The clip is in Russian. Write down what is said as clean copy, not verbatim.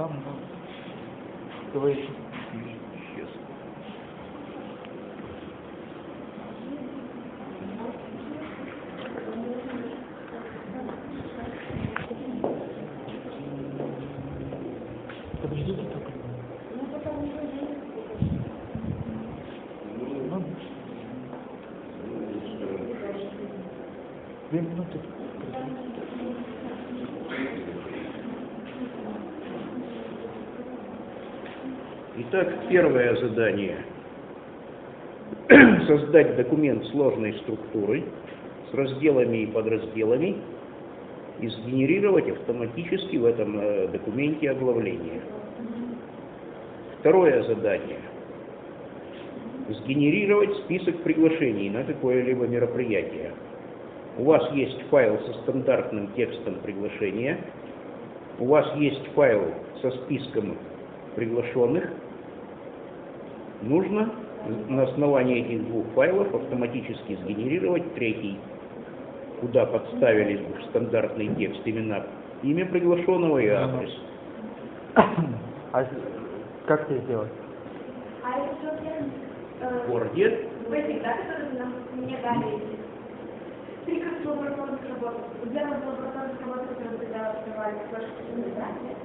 там, говорите. Сейчас. Подождите только. Ну, 2 минуты. Итак, первое задание. Создать документ сложной структуры с разделами и подразделами и сгенерировать автоматически в этом документе оглавление. Второе задание. Сгенерировать список приглашений на какое-либо мероприятие. У вас есть файл со стандартным текстом приглашения, у вас есть файл со списком приглашенных. Нужно на основании этих двух файлов автоматически сгенерировать третий, куда подставились бы в стандартный текст имя приглашенного и адрес. А как это сделать? В Word. В этих, да, которые нам мне дали, приказ лабораторных работ, для лабораторных работ, которые тогда открывали флешку, да?